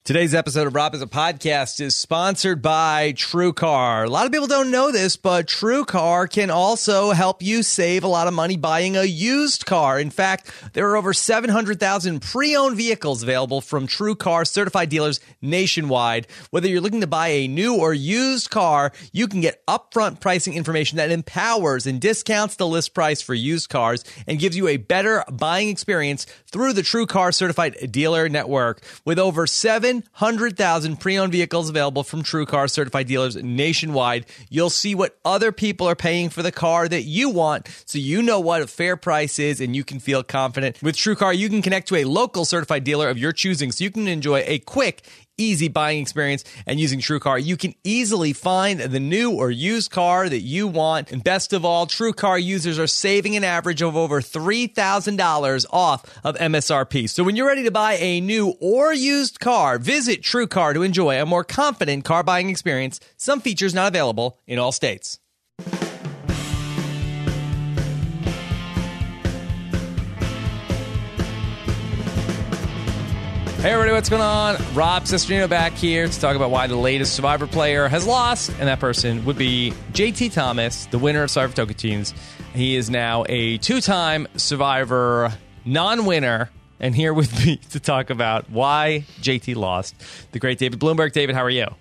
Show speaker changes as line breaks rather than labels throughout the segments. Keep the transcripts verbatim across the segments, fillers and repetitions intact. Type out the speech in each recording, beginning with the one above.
Today's episode of Rob is a Podcast is sponsored by TrueCar. A lot of people don't know this, but TrueCar can also help you save a lot of money buying a used car. In fact, there are over seven hundred thousand pre-owned vehicles available from TrueCar certified dealers nationwide. Whether you're looking to buy a new or used car, you can get upfront pricing information that empowers and discounts the list price for used cars and gives you a better buying experience through the TrueCar certified dealer network. With over seven hundred thousand pre-owned vehicles available from TrueCar certified dealers nationwide, you'll see what other people are paying for the car that you want, so you know what a fair price is and you can feel confident. With TrueCar, you can connect to a local certified dealer of your choosing, so you can enjoy a quick, easy buying experience. And using TrueCar, you can easily find the new or used car that you want. And best of all, TrueCar users are saving an average of over three thousand dollars off of M S R P. So when you're ready to buy a new or used car, visit TrueCar to enjoy a more confident car buying experience. Some features not available in all states. Hey everybody, what's going on? Rob Cesternino back here to talk about why the latest Survivor player has lost, and that person would be J T Thomas, the winner of Survivor Tocantins. He is now a two-time Survivor non-winner, and here with me to talk about why J T lost, the great David Bloomberg. David, how are you?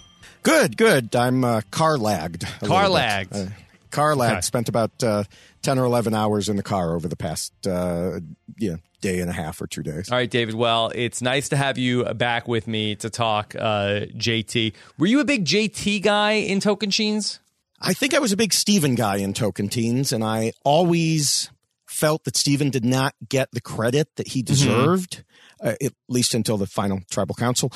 Good, good. I'm uh, car lagged.
Car lagged.
Uh, car lagged.
Okay.
Spent about uh, ten or eleven hours in the car over the past uh, yeah, day and a half or two days.
All right, David. Well, it's nice to have you back with me to talk uh, J T. Were you a big J T guy in Tocantins?
I think I was a big Steven guy in Tocantins, and I always felt that Steven did not get the credit that he deserved, mm-hmm. uh, at least until the final tribal council.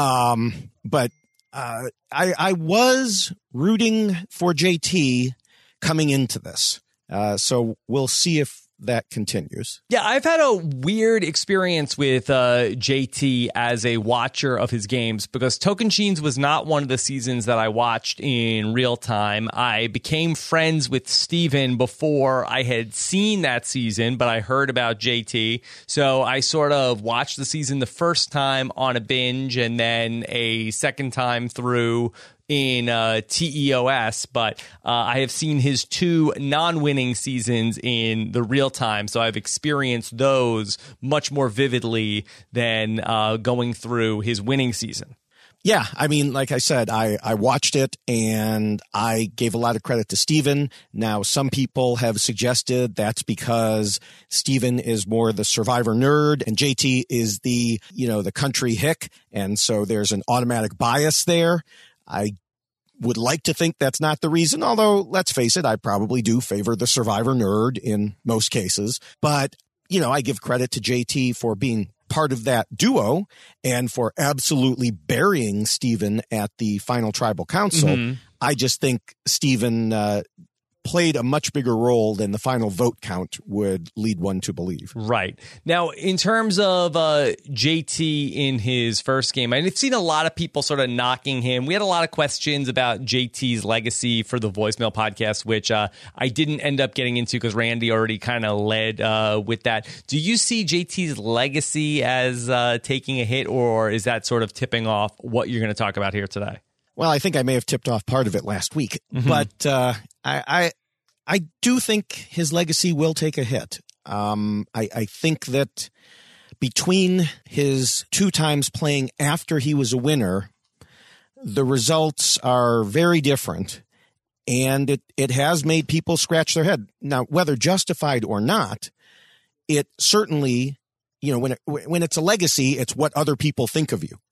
Um, but uh, I, I was rooting for J T coming into this. Uh, so we'll see if that continues.
Yeah, I've had a weird experience with uh, J T as a watcher of his games, because Tocantins was not one of the seasons that I watched in real time. I became friends with Steven before I had seen that season, but I heard about J T. So I sort of watched the season the first time on a binge and then a second time through in uh, T E O S, but uh, I have seen his two non-winning seasons in the real time, so I've experienced those much more vividly than uh, going through his winning season.
Yeah, I mean, like I said, I, I watched it and I gave a lot of credit to Steven. Now, some people have suggested that's because Steven is more the Survivor nerd and J T is the, you know, the country hick, and so there's an automatic bias there. I would like to think that's not the reason, although let's face it, I probably do favor the Survivor nerd in most cases. But, you know, I give credit to J T for being part of that duo and for absolutely burying Steven at the final tribal council. Mm-hmm. I just think Steven uh, played a much bigger role than the final vote count would lead one to believe.
Right. Now, in terms of uh, J T in his first game, I've seen a lot of people sort of knocking him. We had a lot of questions about J T's legacy for the voicemail podcast, which uh, I didn't end up getting into because Randy already kind of led uh, with that. Do you see J T's legacy as uh, taking a hit, or is that sort of tipping off what you're going to talk about here today?
Well, I think I may have tipped off part of it last week, mm-hmm. but uh, I, I I do think his legacy will take a hit. Um, I, I think that between his two times playing after he was a winner, the results are very different, and it, it has made people scratch their head. Now, whether justified or not, it certainly, you know, when it, when it's a legacy, it's what other people think of you.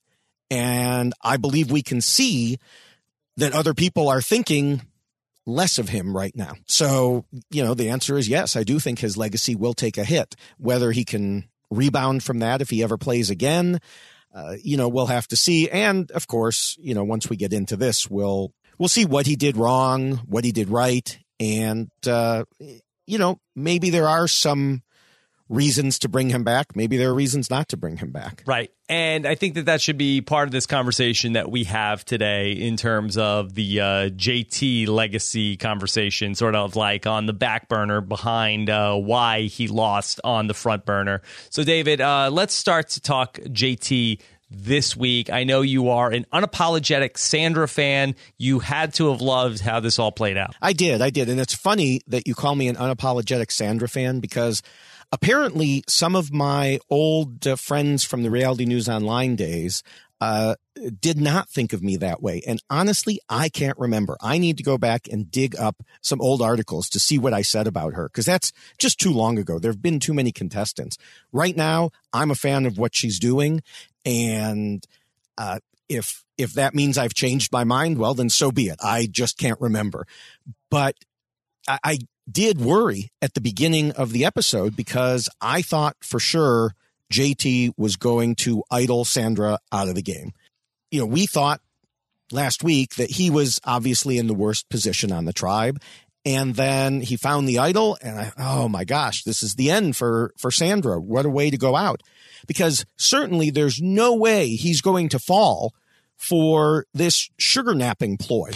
And I believe we can see that other people are thinking less of him right now. So, you know, the answer is yes, I do think his legacy will take a hit. Whether he can rebound from that if he ever plays again, uh, you know, we'll have to see. And of course, you know, once we get into this, we'll, we'll see what he did wrong, what he did right. And, uh, you know, maybe there are some reasons to bring him back. Maybe there are reasons not to bring him back.
Right. And I think that that should be part of this conversation that we have today in terms of the uh, J T legacy conversation, sort of like on the back burner behind uh, why he lost on the front burner. So, David, uh, let's start to talk J T this week. I know you are an unapologetic Sandra fan. You had to have loved how this all played out.
I did. I did. And it's funny that you call me an unapologetic Sandra fan because apparently some of my old uh, friends from the Reality News Online days uh, did not think of me that way. And honestly, I can't remember. I need to go back and dig up some old articles to see what I said about her because that's just too long ago. There have been too many contestants. Right now, I'm a fan of what she's doing. And uh, if if that means I've changed my mind, well, then so be it. I just can't remember. But I, I did worry at the beginning of the episode because I thought for sure J T was going to idle Sandra out of the game. You know, we thought last week that he was obviously in the worst position on the tribe. And then he found the idol and I, oh my gosh, this is the end for, for Sandra. What a way to go out. Because certainly there's no way he's going to fall for this sugar napping ploy,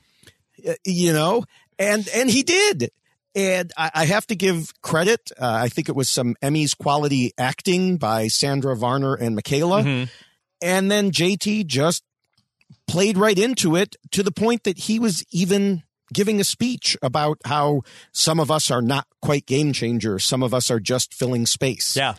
you know, and, and he did. And I, I have to give credit. Uh, I think it was some Emmys quality acting by Sandra Varner and Michaela. Mm-hmm. And then J T just played right into it to the point that he was even giving a speech about how some of us are not quite game changers. Some of us are just filling space.
Yeah.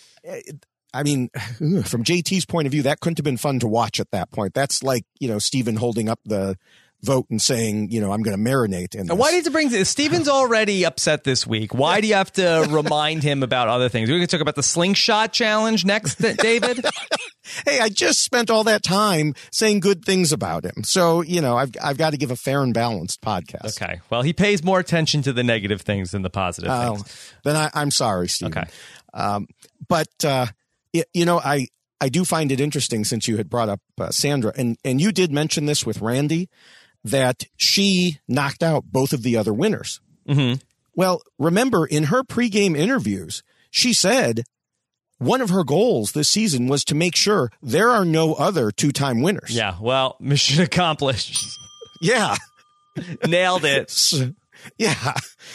I mean, from J T's point of view, that couldn't have been fun to watch at that point. That's like, you know, Stephen holding up the vote and saying, you know, I'm going to marinate in this.
Why do you have to bring this? Stephen's already upset this week. Why do you have to remind him about other things? We're going to talk about the slingshot challenge next, David.
Hey, I just spent all that time saying good things about him. So, you know, I've I've got to give a fair and balanced podcast.
Okay. Well, he pays more attention to the negative things than the positive uh, things.
Then I, I'm sorry, Stephen.
Okay.
Um, but, uh, it, you know, I, I do find it interesting since you had brought up uh, Sandra, and, and you did mention this with Randy, that she knocked out both of the other winners.
Mm-hmm.
Well, remember in her pregame interviews, she said one of her goals this season was to make sure there are no other two-time winners.
Yeah, well, mission accomplished.
Yeah.
Nailed it.
So, yeah.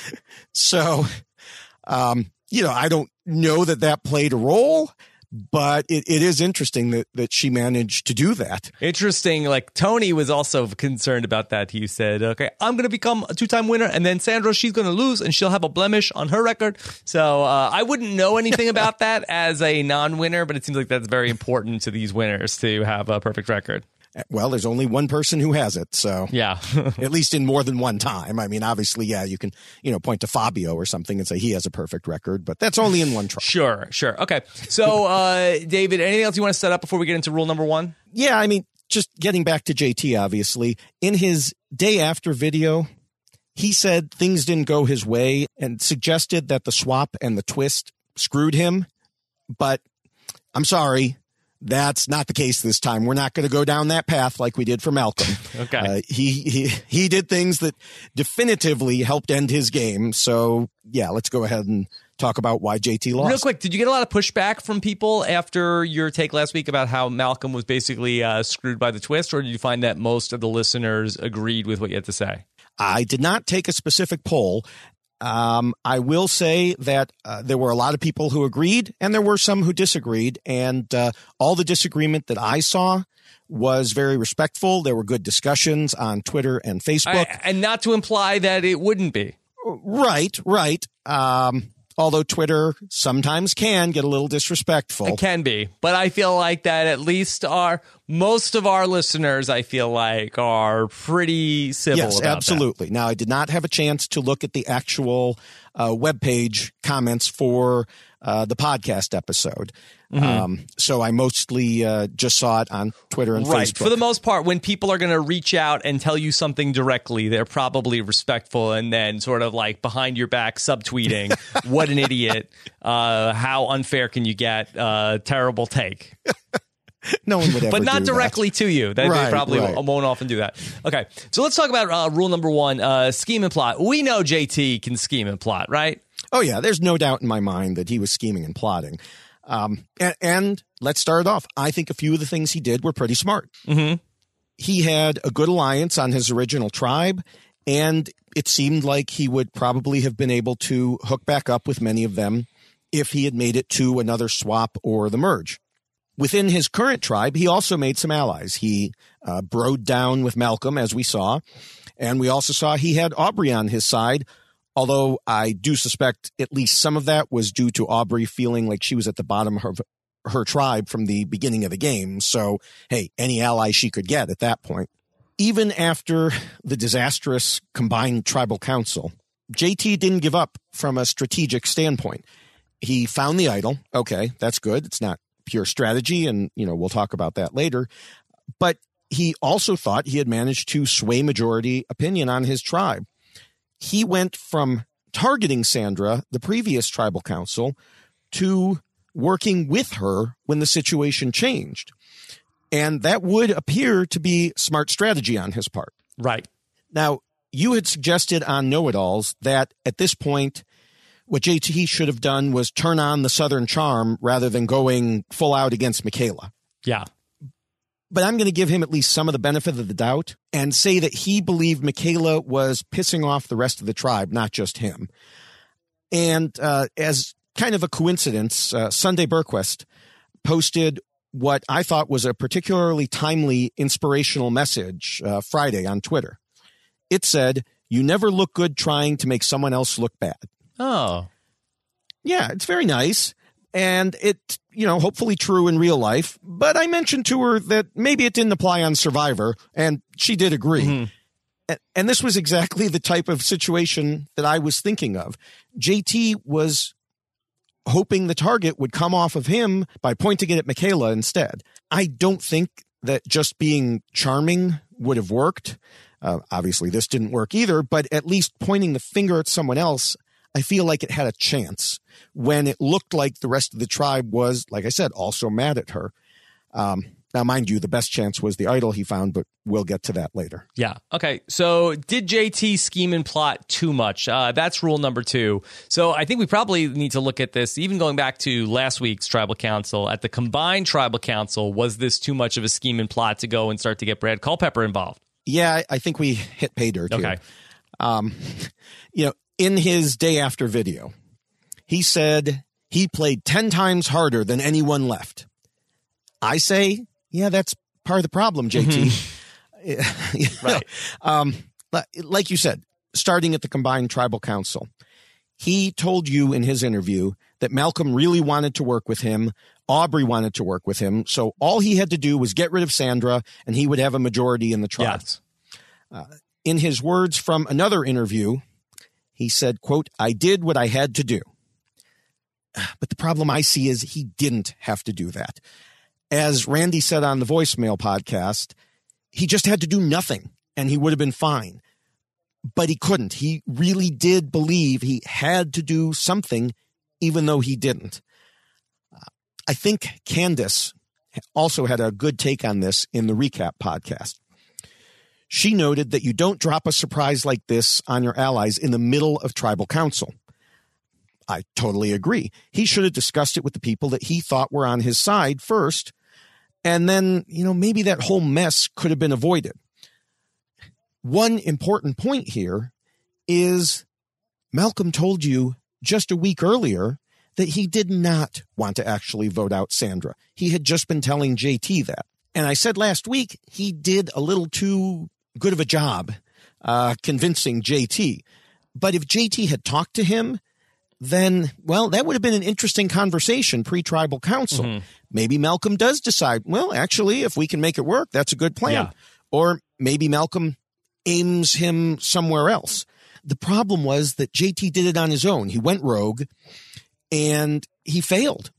So, um, you know, I don't know that that played a role, but it, it is interesting that, that she managed to do that.
Interesting. Like Tony was also concerned about that. He said, okay, I'm going to become a two-time winner. And then Sandra, she's going to lose and she'll have a blemish on her record. So uh, I wouldn't know anything about that as a non-winner, but it seems like that's very important to these winners to have a perfect record.
Well, there's only one person who has it, so
yeah,
at least in more than one time. I mean, obviously, yeah, you can, you know, point to Fabio or something and say he has a perfect record, but that's only in one try.
Sure, sure. Okay. So, uh, David, anything else you want to set up before we get into rule number one?
Yeah, I mean, just getting back to J T, obviously, in his day after video, he said things didn't go his way and suggested that the swap and the twist screwed him. But I'm sorry. That's not the case this time. We're not going to go down that path like we did for Malcolm.
Okay.
Uh, he, he, he did things that definitively helped end his game. So yeah, let's go ahead and talk about why J T lost.
Real quick, did you get a lot of pushback from people after your take last week about how Malcolm was basically uh, screwed by the twist, or did you find that most of the listeners agreed with what you had to say?
I did not take a specific poll. Um, I will say that uh, there were a lot of people who agreed and there were some who disagreed. And uh, all the disagreement that I saw was very respectful. There were good discussions on Twitter and Facebook.
I, and not to imply that it wouldn't be.
Right, right. Um, although Twitter sometimes can get a little disrespectful.
It can be. But I feel like that at least our most of our listeners, I feel like, are pretty civil
yes,
about
absolutely.
that.
Now, I did not have a chance to look at the actual uh, webpage comments for uh, the podcast episode. Mm-hmm. Um, so I mostly uh, just saw it on Twitter and
right.
Facebook.
For the most part, when people are going to reach out and tell you something directly, they're probably respectful and then sort of like behind your back subtweeting, what an idiot, uh, how unfair can you get, uh, terrible take.
No one would ever
But not
do
directly
that.
to you. They,
right,
they probably
right.
won't often do that. Okay, so let's talk about uh, rule number one, uh, scheme and plot. We know J T can scheme and plot, right?
Oh, yeah. There's no doubt in my mind that he was scheming and plotting. Um, and, and let's start it off. I think a few of the things he did were pretty smart.
Mm-hmm.
He had a good alliance on his original tribe, and it seemed like he would probably have been able to hook back up with many of them if he had made it to another swap or the merge. Within his current tribe, he also made some allies. He uh, broed down with Malcolm, as we saw, and we also saw he had Aubrey on his side, although I do suspect at least some of that was due to Aubrey feeling like she was at the bottom of her, her tribe from the beginning of the game. So, hey, any ally she could get at that point. Even after the disastrous combined tribal council, J T didn't give up from a strategic standpoint. He found the idol. Okay, that's good. It's not pure strategy, and you know we'll talk about that later. But he also thought he had managed to sway majority opinion on his tribe. He went from targeting Sandra, the previous tribal council, to working with her when the situation changed. And that would appear to be smart strategy on his part.
Right.
Now, you had suggested on Know-It-Alls that at this point, what J T should have done was turn on the Southern charm rather than going full out against Michaela.
Yeah.
But I'm going to give him at least some of the benefit of the doubt and say that he believed Michaela was pissing off the rest of the tribe, not just him. And uh, as kind of a coincidence, uh, Sunday Berquist posted what I thought was a particularly timely, inspirational message uh, Friday on Twitter. It said, "You never look good trying to make someone else look bad."
Oh.
Yeah, it's very nice. And it, you know, hopefully true in real life. But I mentioned to her that maybe it didn't apply on Survivor, and she did agree. Mm-hmm. And, and this was exactly the type of situation that I was thinking of. J T was hoping the target would come off of him by pointing it at Michaela instead. I don't think that just being charming would have worked. Uh, obviously, this didn't work either, but at least pointing the finger at someone else, I feel like it had a chance when it looked like the rest of the tribe was, like I said, also mad at her. Um, now, mind you, the best chance was the idol he found, but we'll get to that later.
Yeah. Okay. So did J T scheme and plot too much? Uh, that's rule number two. So I think we probably need to look at this, even going back to last week's tribal council. At the combined tribal council, was this too much of a scheme and plot to go and start to get Brad Culpepper involved?
Yeah, I think we hit pay dirt
okay.
here. Um, you know, in his day after video, he said he played ten times harder than anyone left. I say, yeah, that's part of the problem, J T. Mm-hmm. you know, right. Um, like you said, starting at the combined tribal council, he told you in his interview that Malcolm really wanted to work with him. Aubrey wanted to work with him. So all he had to do was get rid of Sandra and he would have a majority in the tribe.
Yes.
Uh, in his words from another interview, he said, quote, "I did what I had to do." But the problem I see is he didn't have to do that. As Randy said on the voicemail podcast, he just had to do nothing and he would have been fine. But he couldn't. He really did believe he had to do something, even though he didn't. Uh, I think Candace also had a good take on this in the recap podcast. She noted that you don't drop a surprise like this on your allies in the middle of tribal council. I totally agree. He should have discussed it with the people that he thought were on his side first. And then, you know, maybe that whole mess could have been avoided. One important point here is Malcolm told you just a week earlier that he did not want to actually vote out Sandra. He had just been telling J T that. And I said last week he did a little too good of a job uh, convincing J T. But if J T had talked to him, then, well, that would have been an interesting conversation pre-tribal council. Mm-hmm. Maybe Malcolm does decide, well, actually, if we can make it work, that's a good plan. Yeah. Or maybe Malcolm aims him somewhere else. The problem was that J T did it on his own. He went rogue and he failed.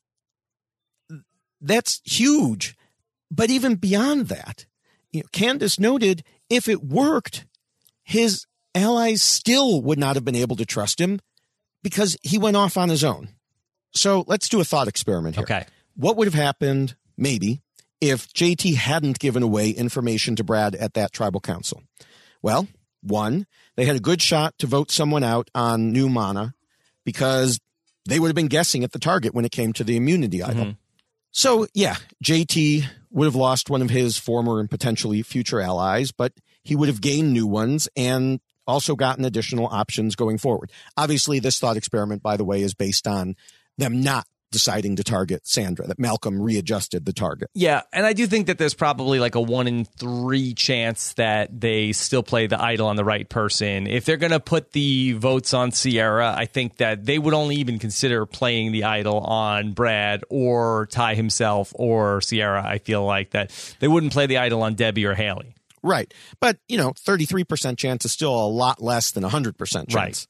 That's huge. But even beyond that, you know, Candace noted if it worked, his allies still would not have been able to trust him because he went off on his own. So let's do a thought experiment here.
Okay.
What would have happened, maybe, if J T hadn't given away information to Brad at that tribal council? Well, one, they had a good shot to vote someone out on New Mana because they would have been guessing at the target when it came to the immunity idol. Mm-hmm. So, yeah, J T would have lost one of his former and potentially future allies, but he would have gained new ones and also gotten additional options going forward. Obviously, this thought experiment, by the way, is based on them not deciding to target Sandra, that Malcolm readjusted the target.
Yeah, and I do think that there's probably like a one in three chance that they still play the idol on the right person. If they're going to put the votes on Sierra, I think that they would only even consider playing the idol on Brad or Ty himself or Sierra. I feel like that they wouldn't play the idol on Debbie or Haley.
Right. But, you know, thirty-three percent chance is still a lot less than one hundred percent chance.
Right.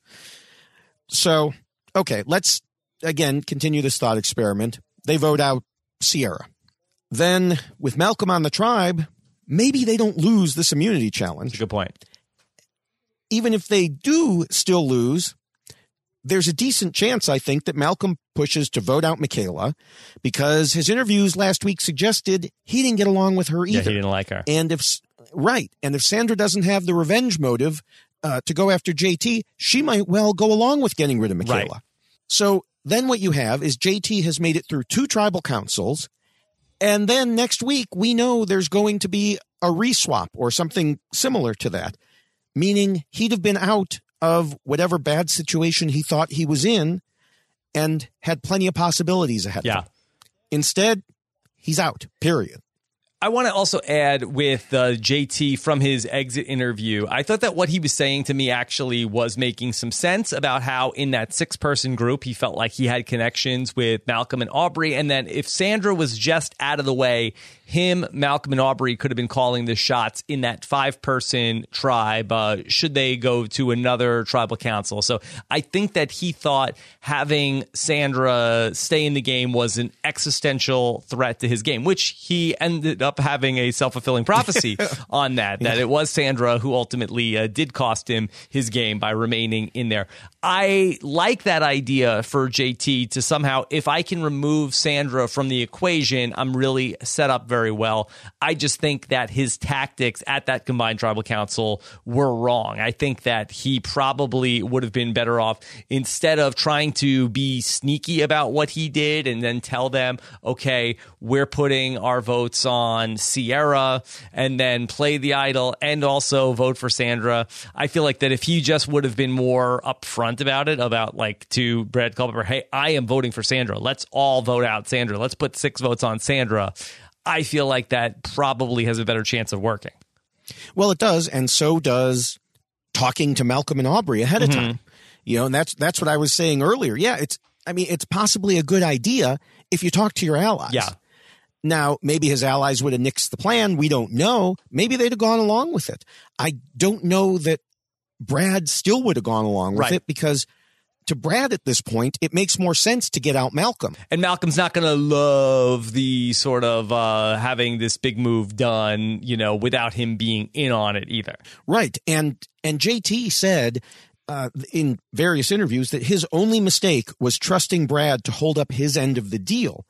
So, okay, let's, again, continue this thought experiment. They vote out Sierra. Then, with Malcolm on the tribe, maybe they don't lose this immunity challenge.
That's a good point.
Even if they do still lose, there's a decent chance, I think, that Malcolm pushes to vote out Michaela because his interviews last week suggested he didn't get along with her either.
Yeah, he didn't like her.
And if, right, and if Sandra doesn't have the revenge motive uh, to go after J T, she might well go along with getting rid of Michaela.
Right.
So then what you have is J T has made it through two tribal councils, and then next week we know there's going to be a reswap or something similar to that, meaning he'd have been out of whatever bad situation he thought he was in and had plenty of possibilities ahead
Yeah.
of him. Instead, he's out, period.
I want to also add with uh, J T from his exit interview, I thought that what he was saying to me actually was making some sense about how in that six-person group, he felt like he had connections with Malcolm and Aubrey, and then if Sandra was just out of the way, him, Malcolm, and Aubrey could have been calling the shots in that five-person tribe uh, should they go to another tribal council. So I think that he thought having Sandra stay in the game was an existential threat to his game, which he ended up having a self-fulfilling prophecy on that, that
yeah.
it was Sandra who ultimately uh, did cost him his game by remaining in there. I like that idea for J T to somehow, if I can remove Sandra from the equation, I'm really set up very well. I just think that his tactics at that combined tribal council were wrong. I think that he probably would have been better off instead of trying to be sneaky about what he did and then tell them, okay, we're putting our votes on Sierra and then play the idol and also vote for Sandra. I feel like that if he just would have been more upfront about it, about like to Brad Culpepper, hey, I am voting for Sandra. Let's all vote out Sandra. Let's put six votes on Sandra. I feel like that probably has a better chance of working.
Well, it does, and so does talking to Malcolm and Aubrey ahead of
Mm-hmm.
time. You know, and that's that's what I was saying earlier. Yeah, it's I mean, it's possibly a good idea if you talk to your allies.
Yeah.
Now, maybe his allies would have nixed the plan. We don't know. Maybe they'd have gone along with it. I don't know that Brad still would have gone along with
Right.
it because to Brad at this point, it makes more sense to get out Malcolm.
And Malcolm's not going to love the sort of uh, having this big move done, you know, without him being in on it either.
Right. And and J T said uh, in various interviews that his only mistake was trusting Brad to hold up his end of the deal.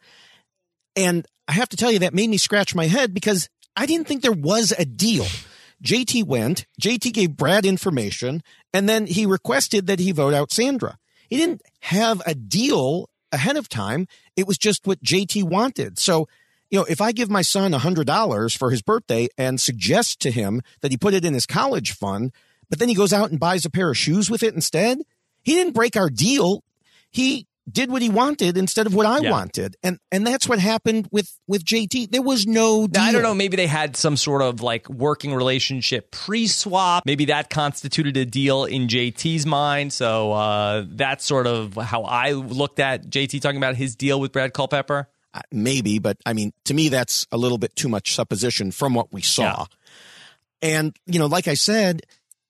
And I have to tell you, that made me scratch my head because I didn't think there was a deal. J T went, J T gave Brad information, and then he requested that he vote out Sandra. He didn't have a deal ahead of time. It was just what J T wanted. So, you know, if I give my son one hundred dollars for his birthday and suggest to him that he put it in his college fund, but then he goes out and buys a pair of shoes with it instead, he didn't break our deal. He did what he wanted instead of what I
Yeah.
wanted. And and that's what happened with, with J T. There was no deal.
Now, I don't know. Maybe they had some sort of like working relationship pre-swap. Maybe that constituted a deal in J T's mind. So uh, that's sort of how I looked at J T talking about his deal with Brad Culpepper.
Uh, Maybe, but I mean, to me, that's a little bit too much supposition from what we saw.
Yeah.
And, you know, like I said,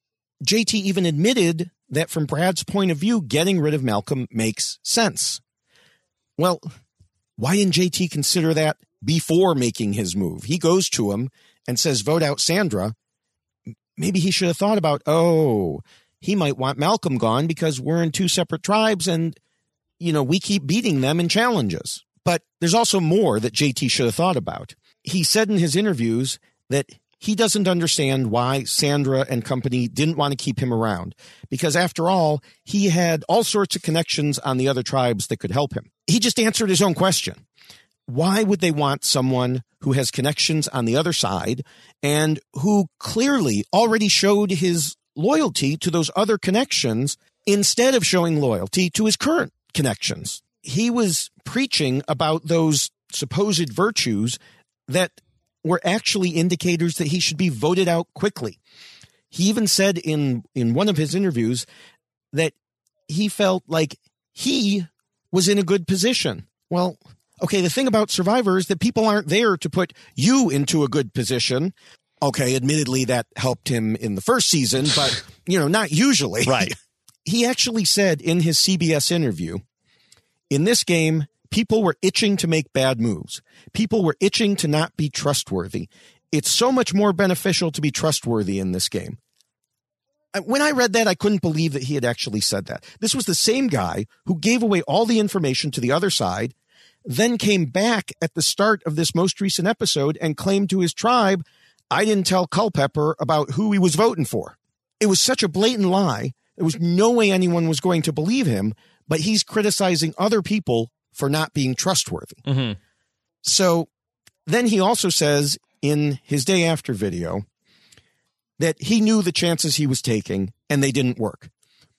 J T even admitted that from Brad's point of view, getting rid of Malcolm makes sense. Well, why didn't J T consider that before making his move? He goes to him and says, vote out Sandra. Maybe he should have thought about, oh, he might want Malcolm gone because we're in two separate tribes and, you know, we keep beating them in challenges. But there's also more that J T should have thought about. He said in his interviews that he doesn't understand why Sandra and company didn't want to keep him around, because after all, he had all sorts of connections on the other tribes that could help him. He just answered his own question. Why would they want someone who has connections on the other side and who clearly already showed his loyalty to those other connections instead of showing loyalty to his current connections? he was preaching about those supposed virtues that were actually indicators that he should be voted out quickly. He even said in, in one of his interviews that he felt like he was in a good position. Well, okay, the thing about Survivor is that people aren't there to put you into a good position. Okay, admittedly, that helped him in the first season, but, you know, not usually.
Right.
He actually said in his C B S interview, in this game, people were itching to make bad moves. People were itching to not be trustworthy. It's so much more beneficial to be trustworthy in this game. When I read that, I couldn't believe that he had actually said that. This was the same guy who gave away all the information to the other side, then came back at the start of this most recent episode and claimed to his tribe, I didn't tell Culpepper about who he was voting for. It was such a blatant lie. There was no way anyone was going to believe him, but he's criticizing other people for not being trustworthy.
Mm-hmm.
So then he also says in his day after video that he knew the chances he was taking and they didn't work.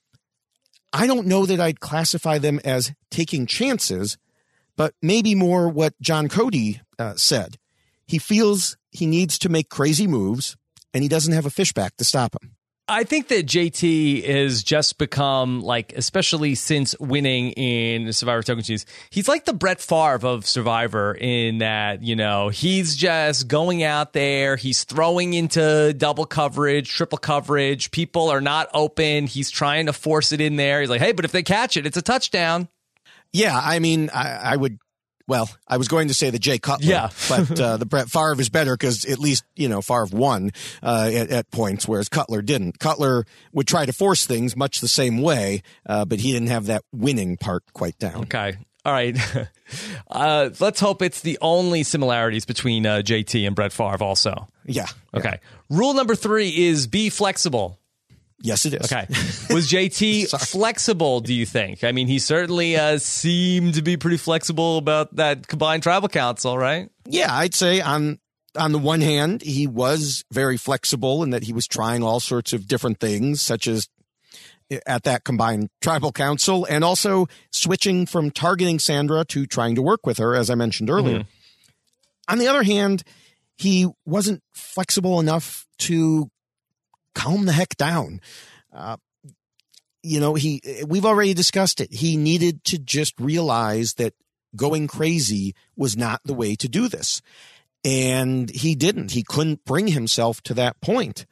I don't know that I'd classify them as taking chances, but maybe more what John Cody uh, said. He feels he needs to make crazy moves and he doesn't have a fishback to stop him.
I think that J T has just become, like, especially since winning in Survivor Token Cheese, he's like the Brett Favre of Survivor in that, you know, he's just going out there, he's throwing into double coverage, triple coverage, people are not open, he's trying to force it in there. He's like, hey, but if they catch it, it's a touchdown.
Yeah, I mean, I, I would... Well, I was going to say the Jay Cutler,
yeah.
but uh, the Brett Favre is better because at least, you know, Favre won uh, at, at points, whereas Cutler didn't. Cutler would try to force things much the same way, uh, but he didn't have that winning part quite down.
Okay. All right. uh, let's hope it's the only similarities between uh, J T and Brett Favre also.
Yeah.
Okay.
Yeah.
Rule number three is be flexible.
Yes, it is.
Okay. Was J T flexible, do you think? I mean, he certainly uh, seemed to be pretty flexible about that combined tribal council, right?
Yeah, I'd say on on the one hand, he was very flexible in that he was trying all sorts of different things, such as at that combined tribal council, and also switching from targeting Sandra to trying to work with her, as I mentioned earlier. Mm-hmm. On the other hand, he wasn't flexible enough to calm the heck down. Uh, you know, he, we've already discussed it. He needed to just realize that going crazy was not the way to do this. And he didn't, he couldn't bring himself to that point.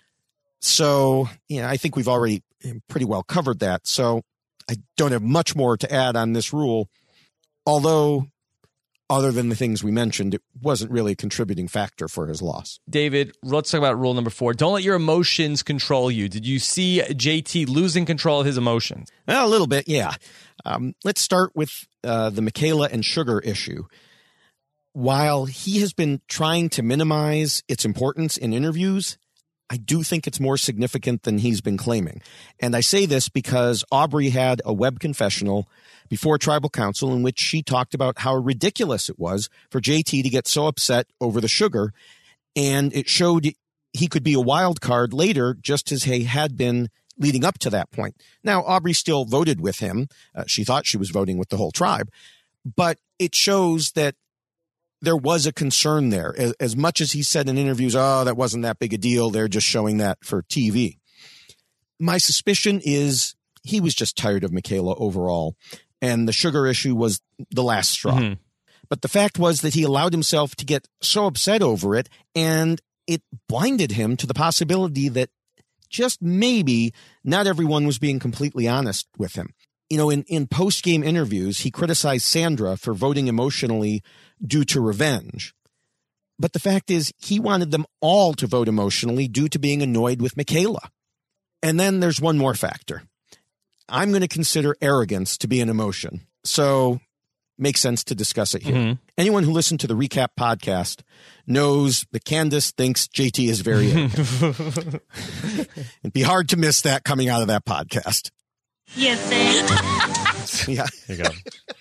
So, yeah, I think we've already pretty well covered that. So I don't have much more to add on this rule, although other than the things we mentioned, it wasn't really a contributing factor for his loss.
David, let's talk about rule number four. Don't let your emotions control you. Did you see J T losing control of his emotions?
Well, a little bit, yeah. Um, let's start with uh, the Michaela and Sugar issue. While he has been trying to minimize its importance in interviews, I do think it's more significant than he's been claiming. And I say this because Aubrey had a web confessional before Tribal Council in which she talked about how ridiculous it was for J T to get so upset over the sugar. And it showed he could be a wild card later, just as he had been leading up to that point. Now, Aubrey still voted with him. Uh, she thought she was voting with the whole tribe. But it shows that there was a concern there. As, as much as he said in interviews, oh, that wasn't that big a deal, they're just showing that for T V. My suspicion is he was just tired of Michaela overall, and the sugar issue was the last straw. Mm-hmm. But the fact was that he allowed himself to get so upset over it, and it blinded him to the possibility that just maybe not everyone was being completely honest with him. You know, in, in post-game interviews, he criticized Sandra for voting emotionally due to revenge. But the fact is, he wanted them all to vote emotionally due to being annoyed with Michaela. And then there's one more factor. I'm going to consider arrogance to be an emotion. So makes sense to discuss it here. Mm-hmm. Anyone who listened to the recap podcast knows that Candace thinks J T is very arrogant. It'd be hard to miss that coming out of that podcast.
You think?
Yeah.
There you go.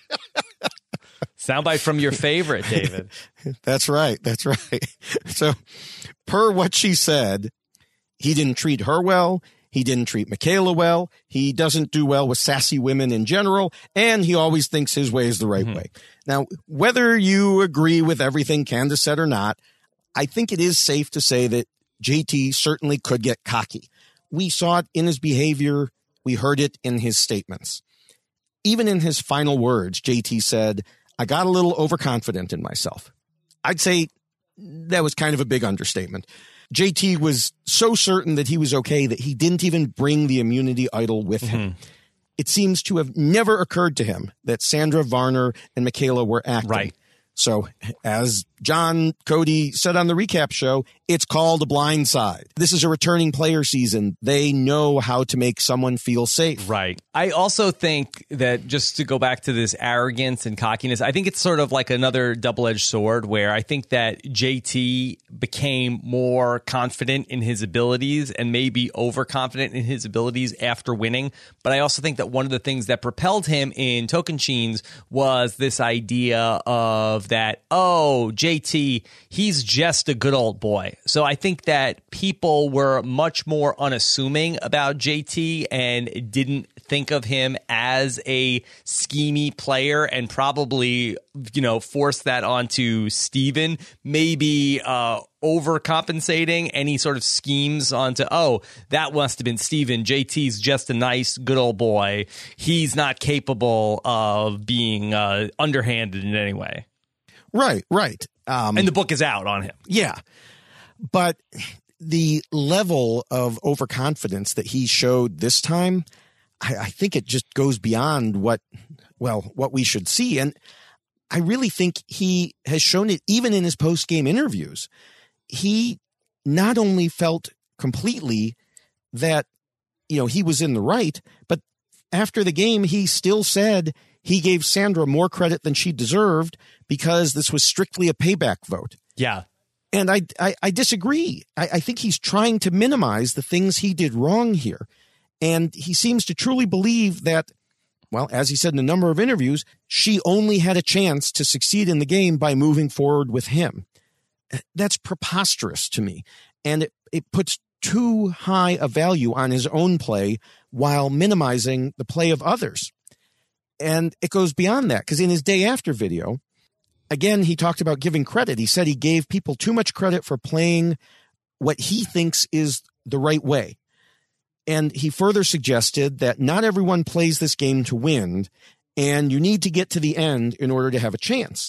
Soundbite from your favorite, David.
That's right. That's right. So per what she said, he didn't treat her well. He didn't treat Michaela well. He doesn't do well with sassy women in general. And he always thinks his way is the right mm-hmm. way. Now, whether you agree with everything Candace said or not, I think it is safe to say that J T certainly could get cocky. We saw it in his behavior. We heard it in his statements. Even in his final words, J T said, I got a little overconfident in myself. I'd say that was kind of a big understatement. J T was so certain that he was okay that he didn't even bring the immunity idol with him. Mm-hmm. It seems to have never occurred to him that Sandra Varner and Michaela were acting.
Right.
So as John Cody said on the recap show, it's called a blind side. This is a returning player season. They know how to make someone feel safe.
Right. I also think that, just to go back to this arrogance and cockiness, I think it's sort of like another double-edged sword where I think that J T became more confident in his abilities and maybe overconfident in his abilities after winning. But I also think that one of the things that propelled him in Tocantins was this idea of that, oh, J T, he's just a good old boy. So I think that people were much more unassuming about J T and didn't think of him as a schemy player and probably, you know, forced that onto Steven, maybe uh, overcompensating any sort of schemes onto, oh, that must have been Steven. J T's just a nice, good old boy. He's not capable of being uh, underhanded in any way.
Right, right. Um,
and the book is out on him.
Yeah. But the level of overconfidence that he showed this time, I, I think it just goes beyond what, well, what we should see. And I really think he has shown it even in his post-game interviews. He not only felt completely that, you know, he was in the right, but after the game, he still said he gave Sandra more credit than she deserved because this was strictly a payback vote.
Yeah.
And I, I, I disagree. I, I think he's trying to minimize the things he did wrong here. And he seems to truly believe that, well, as he said in a number of interviews, she only had a chance to succeed in the game by moving forward with him. That's preposterous to me. And it, it puts too high a value on his own play while minimizing the play of others. And it goes beyond that, because in his day after video, again, he talked about giving credit. He said he gave people too much credit for playing what he thinks is the right way. And he further suggested that not everyone plays this game to win, and you need to get to the end in order to have a chance.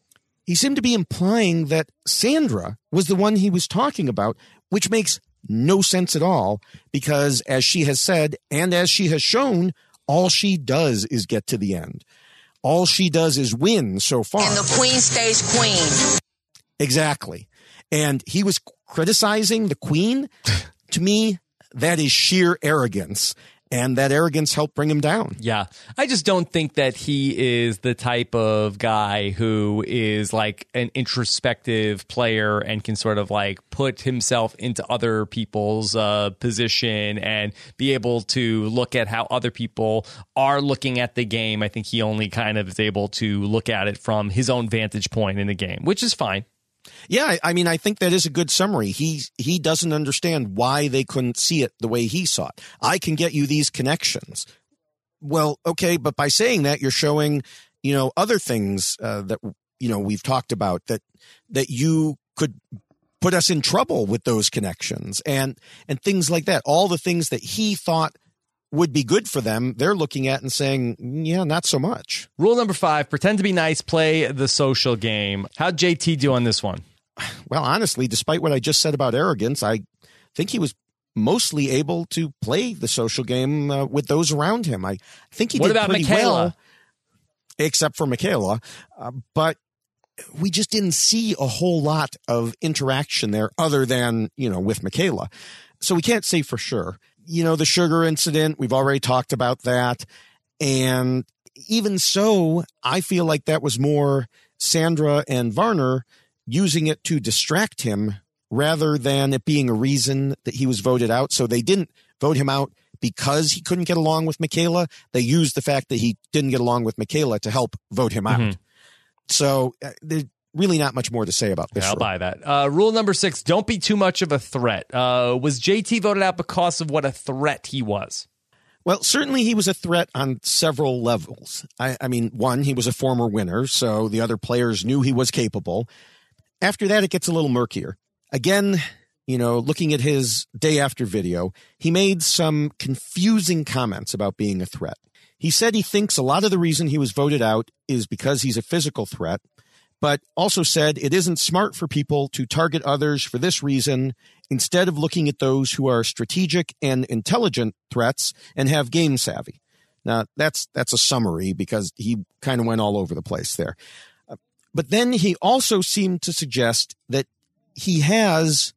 He seemed to be implying that Sandra was the one he was talking about, which makes no sense at all, because as she has said, and as she has shown, all she does is get to the end. All she does is win so far.
And the queen stays queen.
Exactly. And he was criticizing the queen. To me, that is sheer arrogance. And that arrogance helped bring him down.
Yeah. I just don't think that he is the type of guy who is like an introspective player and can sort of like put himself into other people's uh, position and be able to look at how other people are looking at the game. I think he only kind of is able to look at it from his own vantage point in the game, which is fine.
Yeah, I mean, I think that is a good summary. He he doesn't understand why they couldn't see it the way he saw it. I can get you these connections. Well, okay, but by saying that, you're showing, you know, other things uh, that, you know, we've talked about that that you could put us in trouble with those connections and and things like that. All the things that he thought would be good for them, they're looking at and saying, yeah, not so much.
Rule number five, pretend to be nice, play the social game. How'd J T do on this one?
Well, honestly, despite what I just said about arrogance, I think he was mostly able to play the social game uh, with those around him. I think he
what
did
about
pretty
Michaela?
well, except for Michaela. Uh, but we just didn't see a whole lot of interaction there other than, you know, with Michaela. So we can't say for sure. You know, the sugar incident, we've already talked about that. And even so, I feel like that was more Sandra and Varner using it to distract him rather than it being a reason that he was voted out. So they didn't vote him out because he couldn't get along with Michaela. They used the fact that he didn't get along with Michaela to help vote him out. Mm-hmm. So uh, there, really not much more to say about this.
Yeah, I'll
rule.
buy that. Uh, rule number six, don't be too much of a threat. Uh, was J T voted out because of what a threat he was?
Well, certainly he was a threat on several levels. I, I mean, one, he was a former winner, so the other players knew he was capable. After that, it gets a little murkier. Again, you know, looking at his day after video, he made some confusing comments about being a threat. He said he thinks a lot of the reason he was voted out is because he's a physical threat, but also said it isn't smart for people to target others for this reason instead of looking at those who are strategic and intelligent threats and have game savvy. Now, that's that's a summary because he kind of went all over the place there. Uh, but then he also seemed to suggest that he has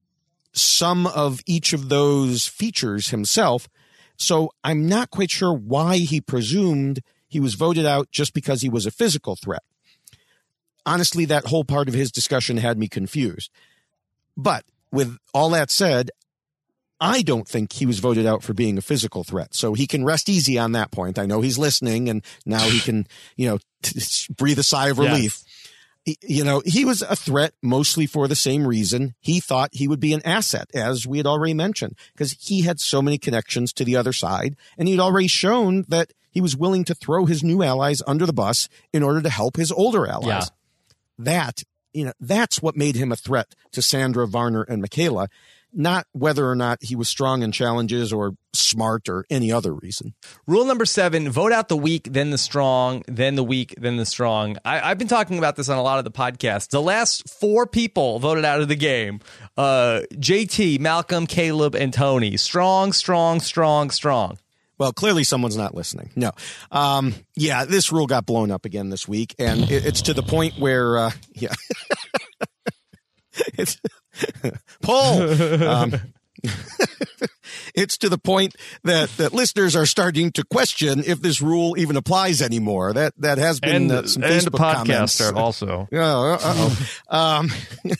some of each of those features himself. So I'm not quite sure why he presumed he was voted out just because he was a physical threat. Honestly, that whole part of his discussion had me confused. But with all that said, I don't think he was voted out for being a physical threat. So he can rest easy on that point. I know he's listening, and now he can, you know, t- breathe a sigh of relief. Yes. He, you know, he was a threat mostly for the same reason. He thought he would be an asset, as we had already mentioned, because he had so many connections to the other side, and he'd already shown that he was willing to throw his new allies under the bus in order to help his older allies.
Yeah.
That, you know, that's what made him a threat to Sandra, Varner, and Michaela, not whether or not he was strong in challenges or smart or any other reason.
Rule number seven, vote out the weak, then the strong, then the weak, then the strong. I, I've been talking about this on a lot of the podcasts. The last four people voted out of the game, uh, J T, Malcolm, Caleb, and Tony. Strong, strong, strong, strong.
Well, clearly someone's not listening. No. Um, yeah, this rule got blown up again this week, and it, it's to the point where, uh, yeah. it's Paul. Um, it's to the point that, that listeners are starting to question if this rule even applies anymore. That that has been
and,
uh, some
and
Facebook
a
comments.
podcaster also.
Oh, uh-oh. um,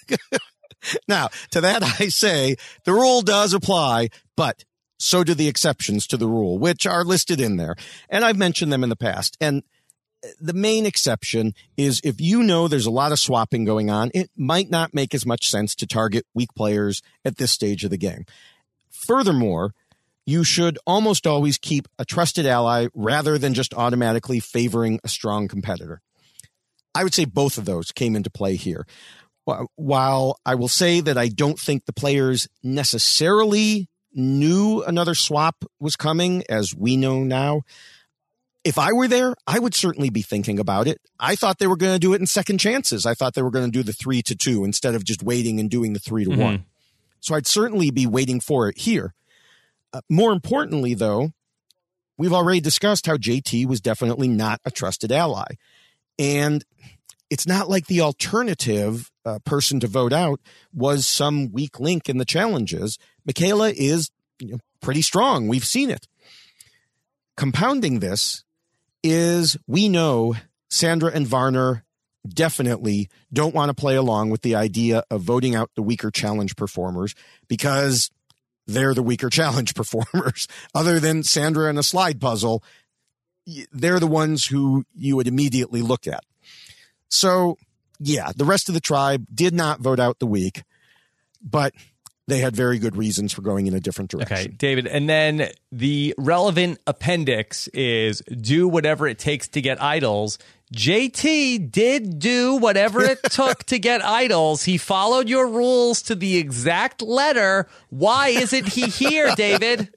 now, to that I say, the rule does apply, but so do the exceptions to the rule, which are listed in there. And I've mentioned them in the past. And the main exception is if you know there's a lot of swapping going on, it might not make as much sense to target weak players at this stage of the game. Furthermore, you should almost always keep a trusted ally rather than just automatically favoring a strong competitor. I would say both of those came into play here. While I will say that I don't think the players necessarily knew another swap was coming, as we know now, if I were there, I would certainly be thinking about it. I thought they were going to do it in second chances. I thought they were going to do the three to two instead of just waiting and doing the three to mm-hmm. one. So I'd certainly be waiting for it here. Uh, more importantly, though, we've already discussed how J T was definitely not a trusted ally. And it's not like the alternative uh, person to vote out was some weak link in the challenges. Michaela is you know, pretty strong. We've seen it. Compounding this is we know Sandra and Varner definitely don't want to play along with the idea of voting out the weaker challenge performers because they're the weaker challenge performers. Other than Sandra and a slide puzzle, they're the ones who you would immediately look at. So, yeah, the rest of the tribe did not vote out the weak, but they had very good reasons for going in a different direction.
Okay, David. And then the relevant appendix is do whatever it takes to get idols. J T did do whatever it took to get idols. He followed your rules to the exact letter. Why isn't he here, David?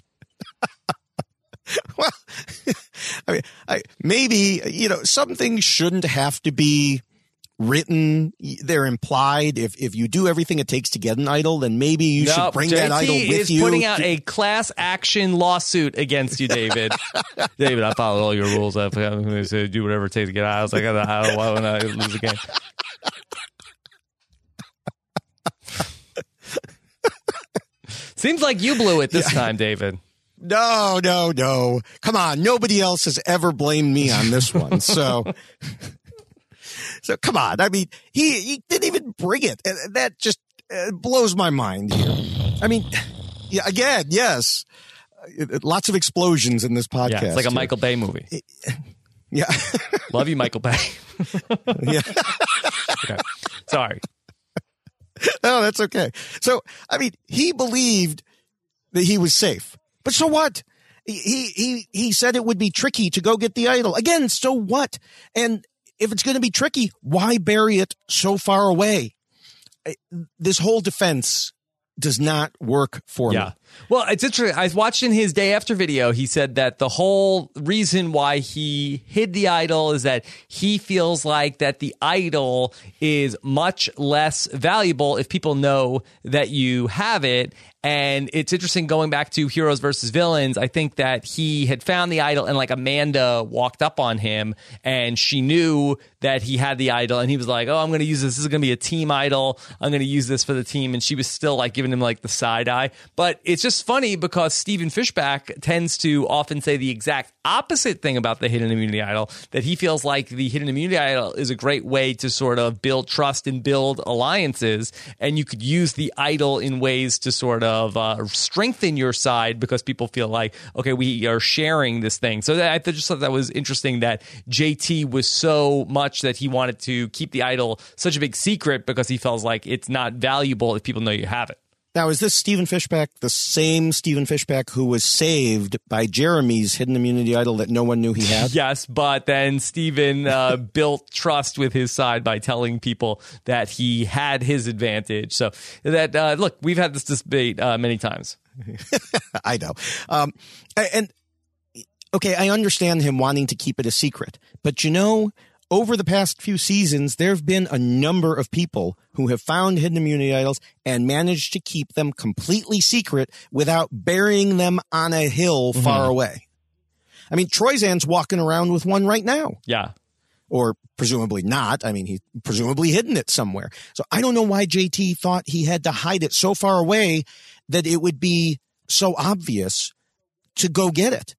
Well, I mean, I, maybe, you know, some things shouldn't have to be written. They're implied. If if you do everything it takes to get an idol, then maybe you nope, should bring
J T
that idol with
is
you.
Putting out a class action lawsuit against you, David. David, I followed all your rules. I said do whatever it takes to get idols. I got an idol. Why would I lose the game? Seems like you blew it this yeah. time, David.
No, no, no. Come on. Nobody else has ever blamed me on this one. So, so come on. I mean, he, he didn't even bring it. And that just uh, blows my mind here. I mean, yeah, again, yes. Uh, lots of explosions in this podcast.
Yeah, it's like a
here.
Michael Bay movie.
Yeah.
Love you, Michael Bay.
Yeah.
Okay. Sorry.
No, that's okay. So, I mean, he believed that he was safe. But so what? He he he said it would be tricky to go get the idol. Again, so what? And if it's going to be tricky, why bury it so far away? This whole defense does not work for
yeah.
me.
Well, it's interesting. I was watching his day after video. He said that the whole reason why he hid the idol is that he feels like that the idol is much less valuable if people know that you have it. And it's interesting going back to Heroes versus Villains. I think that he had found the idol and like Amanda walked up on him and she knew that he had the idol and he was like, oh, I'm going to use this. This is going to be a team idol. I'm going to use this for the team. And she was still like giving him like the side eye. But it's just funny because Stephen Fishbach tends to often say the exact opposite thing about the hidden immunity idol, that he feels like the hidden immunity idol is a great way to sort of build trust and build alliances. And you could use the idol in ways to sort of of uh, strengthen your side because people feel like, okay, we are sharing this thing. So that, I just thought that was interesting that J T was so much that he wanted to keep the idol such a big secret because he feels like it's not valuable if people know you have it.
Now, is this Stephen Fishbach the same Stephen Fishbach who was saved by Jeremy's hidden immunity idol that no one knew he had?
Yes, but then Stephen uh, built trust with his side by telling people that he had his advantage. So that, uh, look, we've had this debate uh, many times.
I know. Um, and, okay, I understand him wanting to keep it a secret. But, you know, over the past few seasons, there have been a number of people who have found hidden immunity idols and managed to keep them completely secret without burying them on a hill far mm-hmm. away. I mean, Troyzan's walking around with one right now.
Yeah.
Or presumably not. I mean, he's presumably hidden it somewhere. So I don't know why J T thought he had to hide it so far away that it would be so obvious to go get it.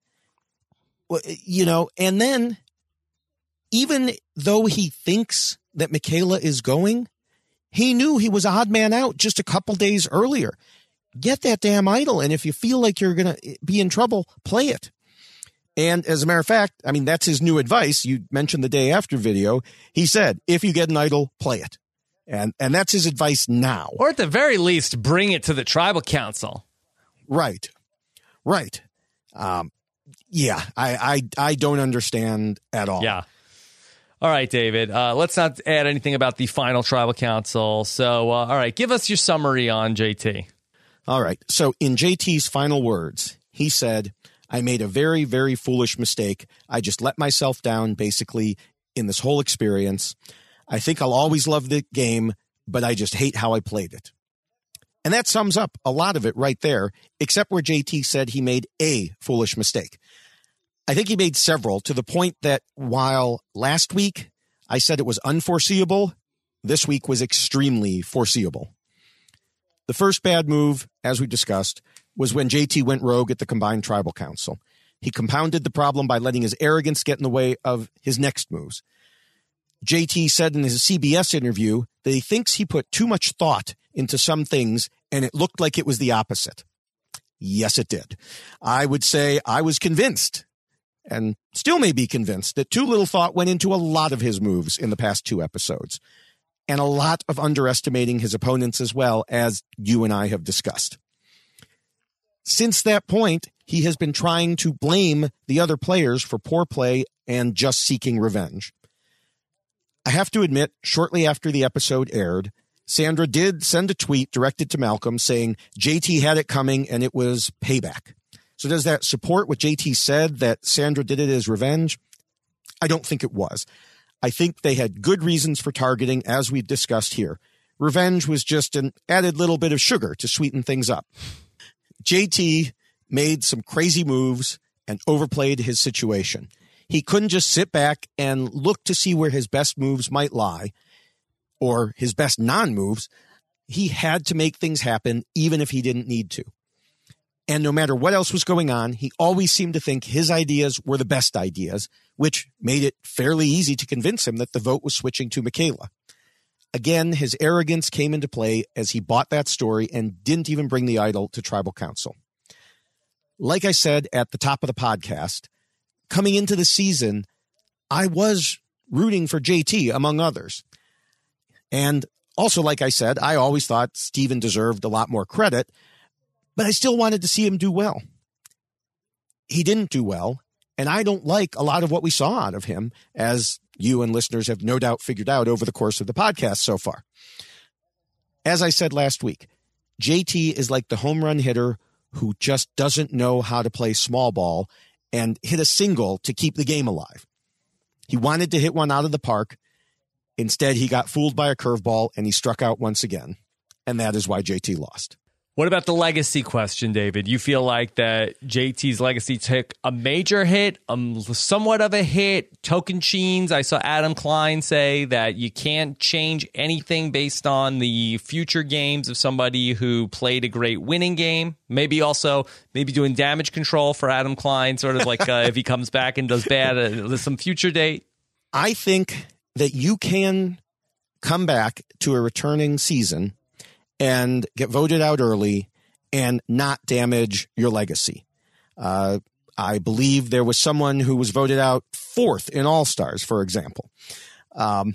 You know, and then even though he thinks that Michaela is going, he knew he was odd man out just a couple days earlier. Get that damn idol, and if you feel like you're going to be in trouble, play it. And as a matter of fact, I mean, that's his new advice. You mentioned the day after video. He said, if you get an idol, play it. And and that's his advice now.
Or at the very least, bring it to the tribal council.
Right. Right. Um, yeah, I, I, I don't understand at all.
Yeah. All right, David, uh, let's not add anything about the final tribal council. So, uh, all right, give us your summary on J T.
All right. So in J T's final words, he said, I made a very, very foolish mistake. I just let myself down, basically, in this whole experience. I think I'll always love the game, but I just hate how I played it. And that sums up a lot of it right there, except where J T said he made a foolish mistake. I think he made several, to the point that while last week I said it was unforeseeable, this week was extremely foreseeable. The first bad move, as we discussed, was when J T went rogue at the combined tribal council. He compounded the problem by letting his arrogance get in the way of his next moves. J T said in his C B S interview that he thinks he put too much thought into some things and it looked like it was the opposite. Yes, it did. I would say I was convinced, and still may be convinced, that too little thought went into a lot of his moves in the past two episodes, and a lot of underestimating his opponents as well, as you and I have discussed. Since that point, he has been trying to blame the other players for poor play and just seeking revenge. I have to admit, shortly after the episode aired, Sandra did send a tweet directed to Malcolm saying J T had it coming and it was payback. So does that support what J T said, that Sandra did it as revenge? I don't think it was. I think they had good reasons for targeting, as we've discussed here. Revenge was just an added little bit of sugar to sweeten things up. J T made some crazy moves and overplayed his situation. He couldn't just sit back and look to see where his best moves might lie, or his best non-moves. He had to make things happen, even if he didn't need to. And no matter what else was going on, he always seemed to think his ideas were the best ideas, which made it fairly easy to convince him that the vote was switching to Michaela. Again, his arrogance came into play as he bought that story and didn't even bring the idol to tribal council. Like I said at the top of the podcast, coming into the season, I was rooting for J T, among others. And also, like I said, I always thought Steven deserved a lot more credit, but I still wanted to see him do well. He didn't do well, and I don't like a lot of what we saw out of him, as you and listeners have no doubt figured out over the course of the podcast so far. As I said last week, J T is like the home run hitter who just doesn't know how to play small ball and hit a single to keep the game alive. He wanted to hit one out of the park. Instead, he got fooled by a curveball, and he struck out once again. And that is why J T lost.
What about the legacy question, David? You feel like that J T's legacy took a major hit, um, somewhat of a hit, Tocantins. I saw Adam Klein say that you can't change anything based on the future games of somebody who played a great winning game. Maybe also maybe doing damage control for Adam Klein, sort of like uh, if he comes back and does bad, uh, there's some future date.
I think that you can come back to a returning season and get voted out early and not damage your legacy. Uh, I believe there was someone who was voted out fourth in All-Stars, for example. Um,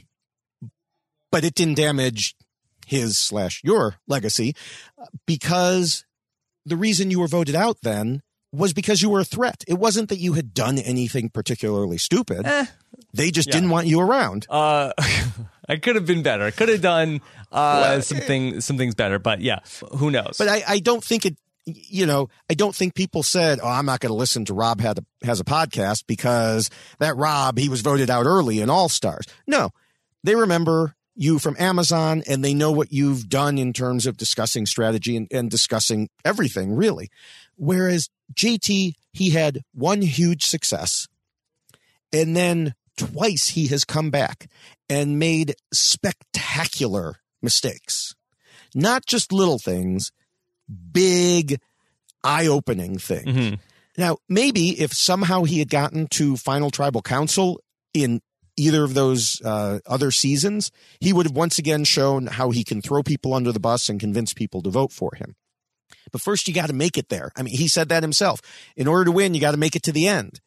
but it didn't damage his slash your legacy because the reason you were voted out then was because you were a threat. It wasn't that you had done anything particularly stupid. Eh, they just yeah. didn't want you around.
Uh, I could have been better. I could have done uh, well, something, some things better, but yeah, who knows?
But I, I don't think it, you know, I don't think people said, oh, I'm not going to listen to Rob had a, has a podcast because that Rob, he was voted out early in All-Stars. No, they remember you from Amazon and they know what you've done in terms of discussing strategy and, and discussing everything, really. Whereas J T, he had one huge success, and then twice he has come back and made spectacular mistakes. Not just little things, big, eye-opening things. Mm-hmm. Now, maybe if somehow he had gotten to Final Tribal Council in either of those uh, other seasons, he would have once again shown how he can throw people under the bus and convince people to vote for him. But first, you got to make it there. I mean, he said that himself. In order to win, you got to make it to the end.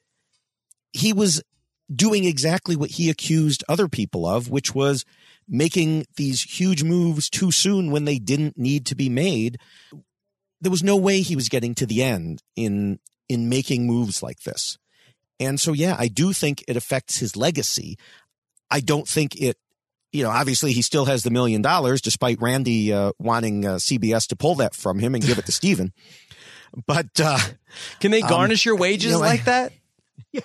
He was doing exactly what he accused other people of, which was making these huge moves too soon when they didn't need to be made. There was no way he was getting to the end in in making moves like this. And so, yeah, I do think it affects his legacy. I don't think it, you know, obviously he still has the million dollars despite Randy uh, wanting uh, C B S to pull that from him and give it to Steven. But uh,
can they garnish um, your wages you know, like I, that?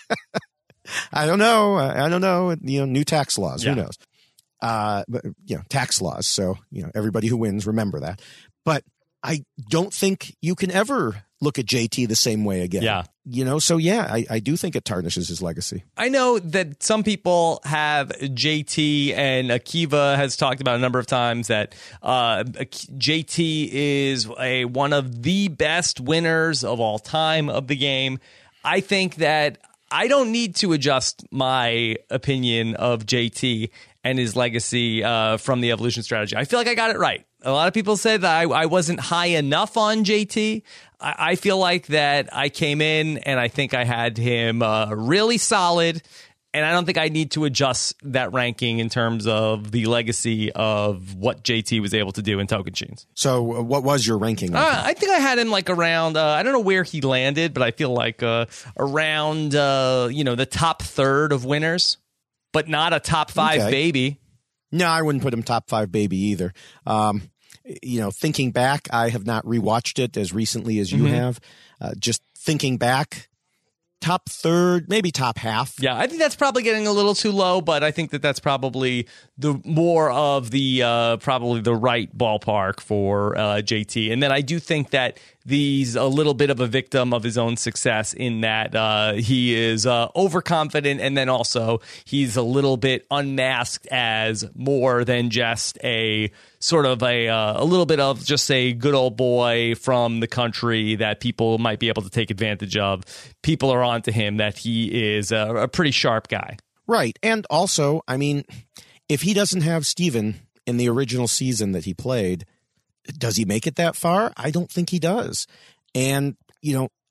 I don't know. I don't know. You know, new tax laws.
Yeah.
Who knows? Uh, but, you know, tax laws. So, you know, everybody who wins, remember that. But I don't think you can ever look at J T the same way again.
Yeah.
You know, so yeah, I, I do think it tarnishes his legacy.
I know that some people have J T, and Akiva has talked about a number of times that uh, J T is a one of the best winners of all time of the game. I think that I don't need to adjust my opinion of J T and his legacy uh, from the evolution strategy. I feel like I got it right. A lot of people said that I, I wasn't high enough on J T. I, I feel like that I came in and I think I had him uh, really solid, and I don't think I need to adjust that ranking in terms of the legacy of what J T was able to do in Tocantins.
So uh, what was your ranking?
Uh, I think I had him like around, uh, I don't know where he landed, but I feel like uh, around, uh, you know, the top third of winners, but not a top five okay. baby.
No, I wouldn't put him top five baby either. Um, you know, thinking back, I have not rewatched it as recently as you mm-hmm. have. Uh, just thinking back, top third, maybe top half.
Yeah, I think that's probably getting a little too low, but I think that that's probably the more of the uh, probably the right ballpark for uh, J T. And then I do think that he's a little bit of a victim of his own success in that uh, he is uh, overconfident, and then also he's a little bit unmasked as more than just a sort of a uh, a little bit of just a good old boy from the country that people might be able to take advantage of. People are onto him that he is a, a pretty sharp guy.
Right. And also, I mean, if he doesn't have Steven in the original season that he played, does he make it that far? I don't think he does. And, you know,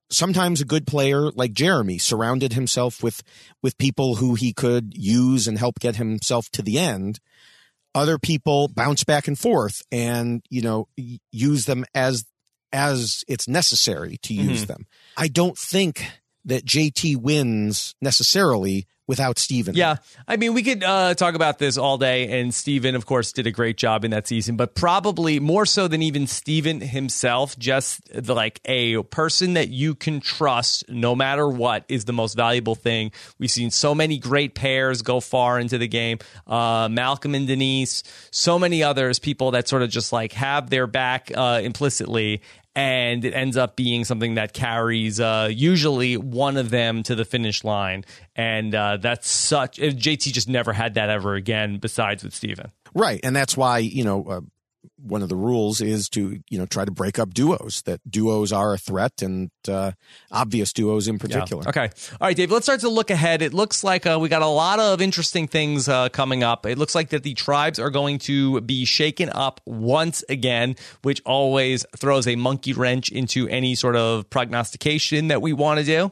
sometimes a good player like Jeremy surrounded himself with, with people who he could use and help get himself to the end. Other people bounce back and forth and, you know, use them as, as it's necessary to use mm-hmm. them. I don't think that J T wins necessarily without Steven.
Yeah. I mean, we could uh, talk about this all day, and Steven, of course, did a great job in that season, but probably more so than even Steven himself, just the, like a person that you can trust no matter what is the most valuable thing. We've seen so many great pairs go far into the game. Uh, Malcolm and Denise, so many others, people that sort of just like have their back uh, implicitly. And it ends up being something that carries uh, usually one of them to the finish line. And uh, that's such... J T just never had that ever again besides with Steven.
Right. And that's why, you know, uh, one of the rules is to, you know, try to break up duos, that duos are a threat, and uh, obvious duos in particular.
Yeah. Okay. All right, Dave, let's start to look ahead. It looks like uh, we got a lot of interesting things uh, coming up. It looks like that the tribes are going to be shaken up once again, which always throws a monkey wrench into any sort of prognostication that we want to do.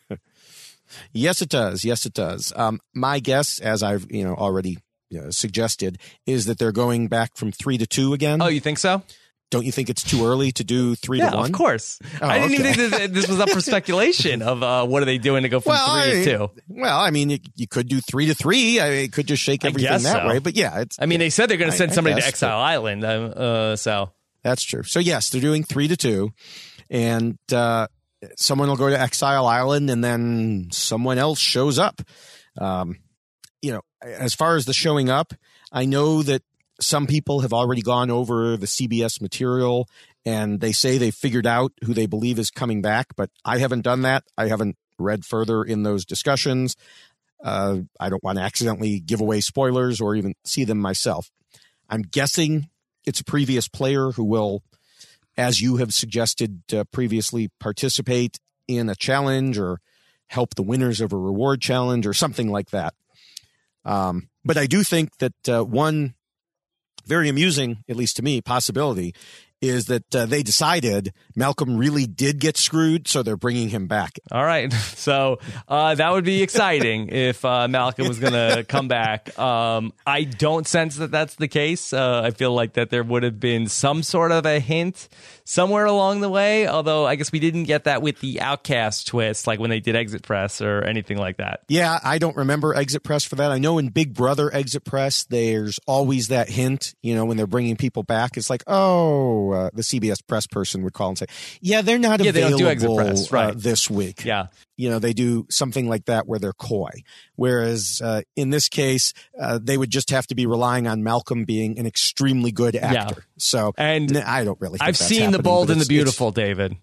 Yes, it does. Yes, it does. Um, my guess, as I've, you know, already Uh, suggested, is that they're going back from three to two again.
Oh, you think so?
Don't you think it's too early to do three
yeah,
to one?
Of course.
Oh,
I didn't
okay.
even think that this was up for speculation of uh, what are they doing to go from
well,
three
I,
to two.
Well, I mean, you, you could do three to three. I mean, it could just shake everything that
so.
way. But yeah, it's.
I mean, they said they're going to send
I,
somebody
I
to Exile Island. Uh, so
that's true. So yes, they're doing three to two, and uh, someone will go to Exile Island, and then someone else shows up. Um, you know, as far as the showing up, I know that some people have already gone over the C B S material and they say they figured out who they believe is coming back, but I haven't done that. I haven't read further in those discussions. Uh, I don't want to accidentally give away spoilers or even see them myself. I'm guessing it's a previous player who will, as you have suggested uh, previously, participate in a challenge or help the winners of a reward challenge or something like that. Um, but I do think that uh, one very amusing, at least to me, possibility is that uh, they decided Malcolm really did get screwed, so they're bringing him back.
All right. So uh, that would be exciting if uh, Malcolm was going to come back. Um, I don't sense that that's the case. Uh, I feel like that there would have been some sort of a hint somewhere along the way, although I guess we didn't get that with the Outcast twist, like when they did Exit Press or anything like that.
Yeah, I don't remember Exit Press for that. I know in Big Brother Exit Press, there's always that hint, you know, when they're bringing people back. It's like, oh, uh, the C B S press person would call and say, yeah, they're not
yeah,
available
they don't do Exit Press, right.
uh, this week.
Yeah.
You know, they do something like that where they're coy. Whereas uh, in this case, uh, they would just have to be relying on Malcolm being an extremely good actor. Yeah. So
and
I don't really think
I've
that's
seen The Bold and the Beautiful,
it's...
David.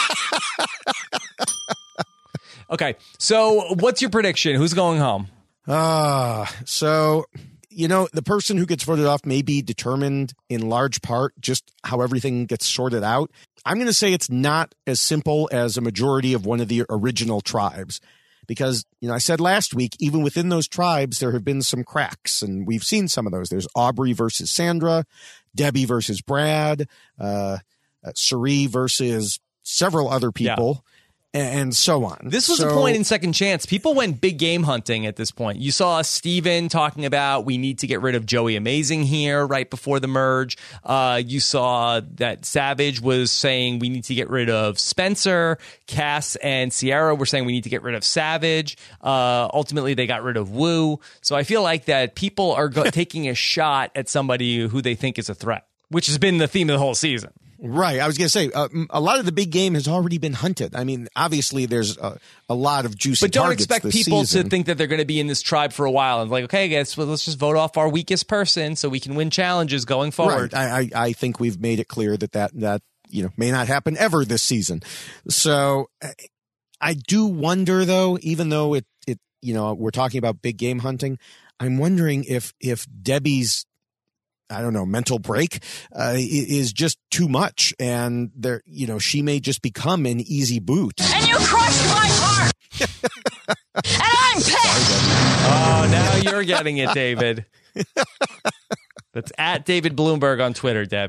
Okay. So what's your prediction? Who's going home?
Ah, uh, so... You know, the person who gets voted off may be determined in large part just how everything gets sorted out. I'm going to say it's not as simple as a majority of one of the original tribes because, you know, I said last week, even within those tribes, there have been some cracks and we've seen some of those. There's Aubrey versus Sandra, Debbie versus Brad, uh, uh Cirie versus several other people. Yeah. And so on.
This was
so,
a point in Second Chance. People went big game hunting at this point. You saw Steven talking about we need to get rid of Joey Amazing here right before the merge. Uh, you saw that Savage was saying we need to get rid of Spencer. Cass and Sierra were saying we need to get rid of Savage. Uh, ultimately, they got rid of Wu. So I feel like that people are go- taking a shot at somebody who they think is a threat, which has been the theme of the whole season.
Right. I was going to say, uh, a lot of the big game has already been hunted. I mean, obviously, there's a, a lot of juicy
But don't
targets
expect
this
people
season.
to think that they're going to be in this tribe for a while. And like, okay, I guess well, let's just vote off our weakest person so we can win challenges going forward.
Right. I, I, I think we've made it clear that, that that you know may not happen ever this season. So I do wonder, though, even though it, it you know we're talking about big game hunting, I'm wondering if if Debbie's I don't know, mental break uh, is just too much. And there, you know, she may just become an easy boot.
And you crushed my heart. And I'm pissed.
Oh, now you're getting it, David. That's at David Bloomberg on Twitter, Debbie.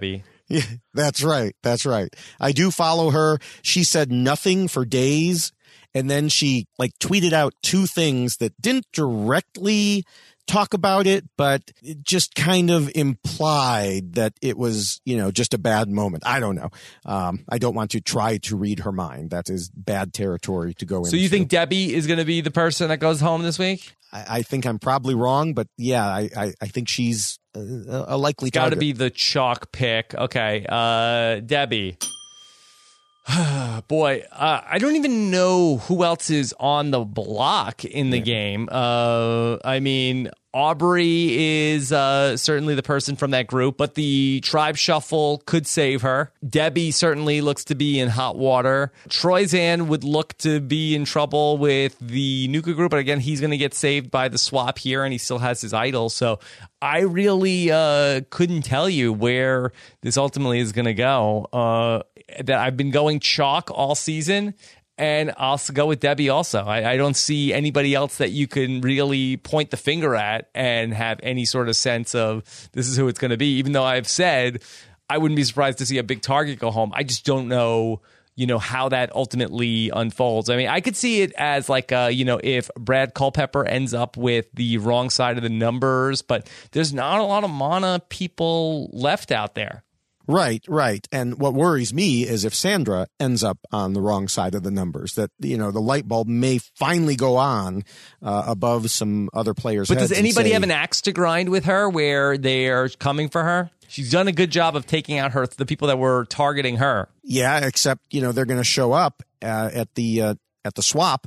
Yeah, that's right. That's right. I do follow her. She said nothing for days. And then she like tweeted out two things that didn't directly talk about it, but it just kind of implied that it was, you know, just a bad moment. I don't know. Um, I don't want to try to read her mind. That is bad territory to go into.
So you think Debbie is going to be the person that goes home this week?
I, I think I'm probably wrong, but yeah, I, I, I think she's a, a likely
Got to
target.
be the chalk pick. Okay. Uh, Debbie. Boy, uh, I don't even know who else is on the block in the yeah. game. Uh, I mean, Aubrey is uh, certainly the person from that group, but the tribe shuffle could save her. Debbie certainly looks to be in hot water. Troyzan would look to be in trouble with the Nuka group, but again, he's going to get saved by the swap here, and he still has his idol. So I really uh, couldn't tell you where this ultimately is going to go. Uh, that I've been going chalk all season, and I'll go with Debbie also. I, I don't see anybody else that you can really point the finger at and have any sort of sense of this is who it's going to be, even though I've said I wouldn't be surprised to see a big target go home. I just don't know, you know, how that ultimately unfolds. I mean, I could see it as like, uh, you know, if Brad Culpepper ends up with the wrong side of the numbers, but there's not a lot of mana people left out there.
Right, right. And what worries me is if Sandra ends up on the wrong side of the numbers, that, you know, the light bulb may finally go on uh, above some other players'
But
heads.
Does anybody
say,
have an axe to grind with her where they are coming for her? She's done a good job of taking out her the people that were targeting her.
Yeah, except, you know, they're going to show up uh, at the uh, at the swap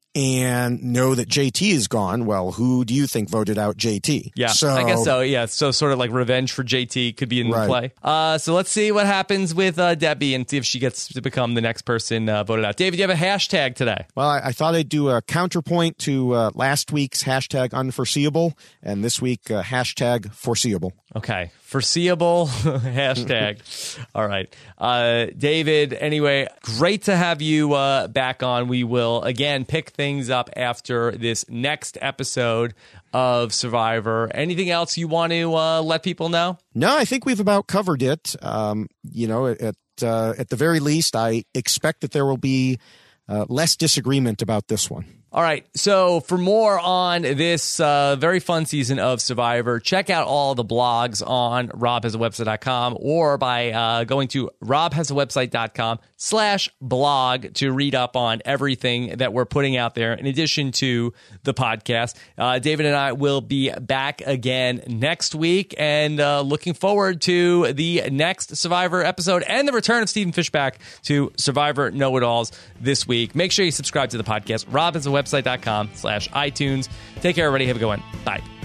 and know that J T is gone. Well, who do you think voted out J T?
Yeah,
so,
I guess so. Yeah, so sort of like revenge for J T could be in
right.
the play. Uh, so let's see what happens with uh, Debbie and see if she gets to become the next person uh, voted out. David, you have a hashtag today.
Well, I, I thought I'd do a counterpoint to uh, last week's hashtag unforeseeable, and this week uh, hashtag foreseeable.
Okay, foreseeable hashtag. All right. Uh, David, anyway, great to have you uh, back on. We will, again, pick things up after this next episode of Survivor. Anything else you want to uh, let people know?
No, I think we've about covered it. Um, you know, at, uh, at the very least, I expect that there will be uh, less disagreement about this one.
All right, so for more on this uh, very fun season of Survivor, check out all the blogs on rob has a website dot com or by uh, going to rob has a website dot com slash blog to read up on everything that we're putting out there in addition to the podcast. Uh, David and I will be back again next week and uh, looking forward to the next Survivor episode and the return of Stephen Fishback to Survivor Know-It-Alls this week. Make sure you subscribe to the podcast. rob has a website dot com slash iTunes. Take care, everybody. Have a good one. Bye.